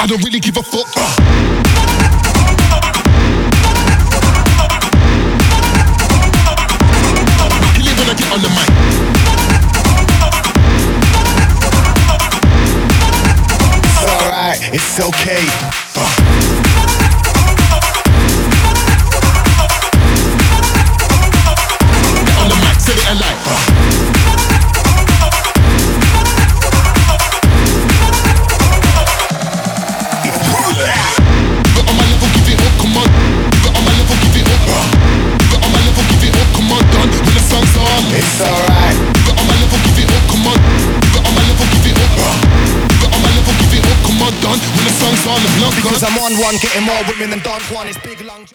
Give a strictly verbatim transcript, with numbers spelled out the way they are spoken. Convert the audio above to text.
I don't really give a fuck. Uh. Kill it when I get on the mic. It's alright, it's okay. Uh. Get on the mic, say it alive. Uh. It's alright. Get on my level, give it up, come on. Get on my level, give it up. Get on my level, give it up, come on, done. When the song's on, the blood gone. Because I'm on one, getting more women than Don Juan. It's big long.